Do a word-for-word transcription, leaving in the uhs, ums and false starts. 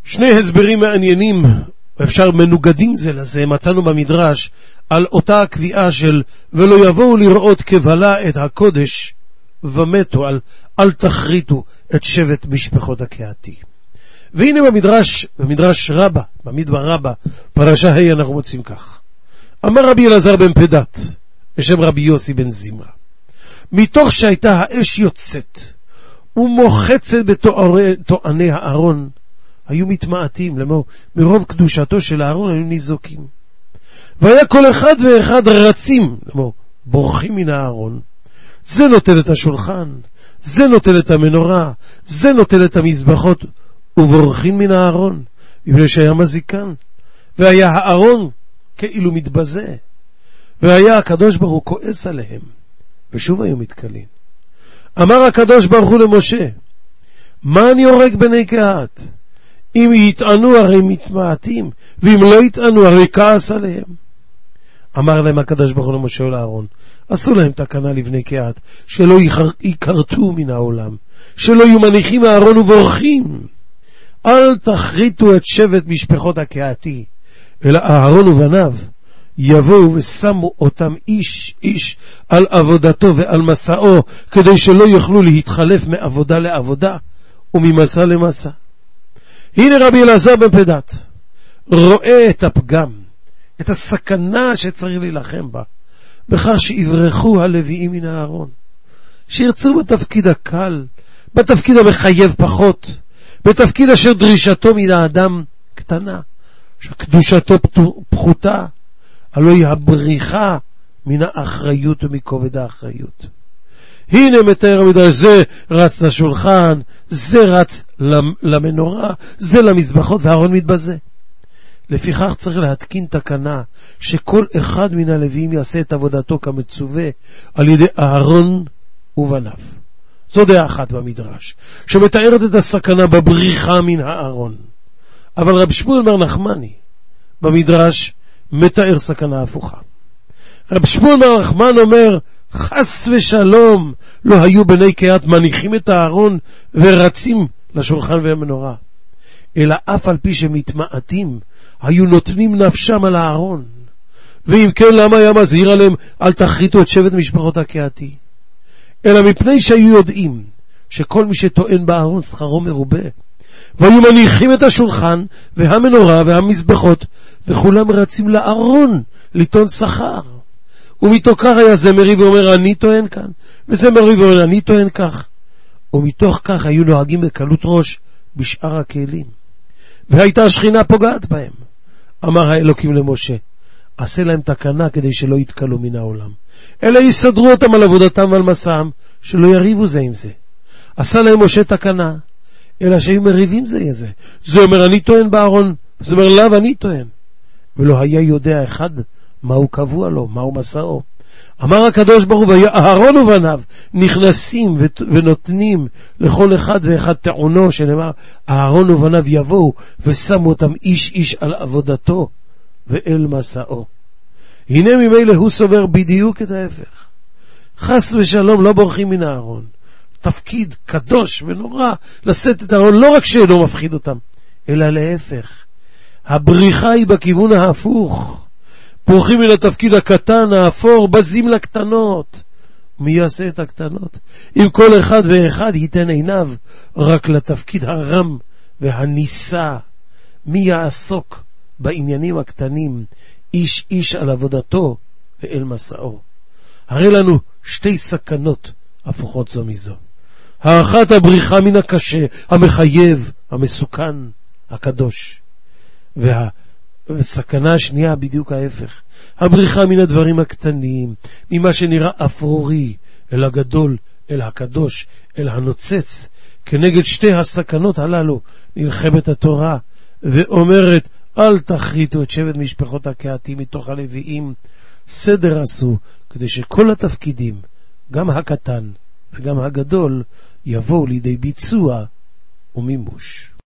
שני הסברים מעניינים, אפשר מנוגדים זה לזה, מצאנו במדרש על אותה הקביעה של ולא יבואו לראות כבלה את הקודש ומתו, על אל תחריטו את שבט משפחות הקהתי. והנה במדרש, במדרש רבה, במדבר רבה, פרשה ה' אנחנו מוצאים כך. אמר רבי אלעזר בן פדת, בשם רבי יוסי בן זמרה, מתוך שהייתה האש יוצאת ומוחצת בתואני הארון, היו מתמעטים, למור, מרוב קדושתו של הארון היו ניזוקים. והיה כל אחד ואחד רצים, למור, בורחים מן הארון. זה נוטל את השולחן, זה נוטל את המנורה, זה נוטל את המזבחות, ובורחים מן הארון, מפני שהיה מזיקן. והיה הארון כאילו מתבזה. והיה הקדוש ברוך הוא כועס עליהם, ושוב היו מתקלים. אמר הקדוש ברוך הוא למשה, מה אני הורג בני קהת? אם יתענו הרי מתמעטים, ואם לא יתענו הרי כעס עליהם. אמר להם הקדוש ברוך הוא למשה ולאהרון, עשו להם תקנה לבני קהת, שלא יקרתו מן העולם, שלא יהיו מניחים הארון ובורחים. אל תחריטו את שבט משפחות הקהתי, אלא אהרון ובניו יבואו ושמו אותם איש איש על עבודתו ועל מסעו, כדי שלא יוכלו להתחלף מעבודה לעבודה וממסע למסע. הנה רבי אלעזר בן פדת רואה את הפגם, את הסכנה שצריך להילחם בה, בכך שיברחו הלוויים מן הארון, שירצו בתפקיד הקל, בתפקיד המחייב פחות, בתפקיד אשר דרישתו מן האדם קטנה, שקדושתו פחותה, הלא היא הבריחה מן האחריות ומכובד האחריות. הנה מתאר המדרש, זה רץ לשולחן, זה רץ למנורה, זה למזבחות, והארון מתבזה. לפיכך צריך להתקין תקנה שכל אחד מן הלוויים יעשה את עבודתו כמצווה על ידי אהרון ובניו. זו דעה אחת במדרש שמתארת את הסכנה בבריחה מן הארון. אבל רב שמואל בר נחמני במדרש מתאר סכנה הפוכה. רב שמואל בר נחמן אומר, חס ושלום לא היו בני קהת מניחים את הארון ורצים לשולחן והמנורה, אלא אף על פי שמתמעטים היו נותנים נפשם על הארון. ואם כן, למה היה מזהיר עליהם אל תחריטו את שבט משפחות הקהתי? אלא מפני שהיו יודעים שכל מי שטוען בארון שכרו מרובה, והיו מניחים את השולחן והמנורה והמזבחות, וכולם רצים לארון לטעון שכר. ומתוך כך היה זה מריב ואומר אני טוען כאן, וזה מריב ואומר אני טוען כך, ומתוך כך היו נוהגים בקלות ראש בשאר הכלים, והייתה השכינה פוגעת בהם. אמר האלוקים למשה, עשה להם תקנה כדי שלא יתקלו מן העולם, אלא יסדרו אותם על עבודתם ועל מסעם, שלא יריבו זה עם זה. עשה להם משה תקנה, אלא שהיו מריבים זה עם זה. זה אומר אני טוען בארון, זה אומר לאו אני טוען, ולא היה יודע אחד מהו קבוע לו, מהו מסעו. אמר הקדוש ברוך הוא, אהרון ובניו נכנסים ונותנים לכל אחד ואחד טעונו, שנאמר אהרון ובניו יבואו ושמו אותם איש איש על עבודתו ואל מסעו. הנה ממילא הוא סובר בדיוק את ההפך. חס ושלום לא בורחים מן הארון, תפקיד קדוש ונורא לשאת את הארון, לא רק שאינו מפחיד אותם, אלא להפך, הבריחה היא בכיוון ההפוך. פורחים מן התפקיד הקטן, האפור, בזים לקטנות. מי יעשה את הקטנות? אם כל אחד ואחד ייתן עיניו רק לתפקיד הרם והניסה, מי יעסוק בעניינים הקטנים, איש איש על עבודתו ואל מסעו. הרי לנו שתי סכנות הפוכות זו מזו. האחת הבריחה מן הקשה, המחייב, המסוכן, הקדוש. וה וסכנה השנייה בדיוק ההפך, הבריחה מן הדברים הקטנים, ממה שנראה אפרורי, אל הגדול, אל הקדוש, אל הנוצץ. כנגד שתי הסכנות הללו נלחמת התורה ואומרת, אל תחריטו את שבט משפחות הקהתי מתוך הלוויים, סדר עשו, כדי שכל התפקידים, גם הקטן וגם הגדול, יבואו לידי ביצוע ומימוש.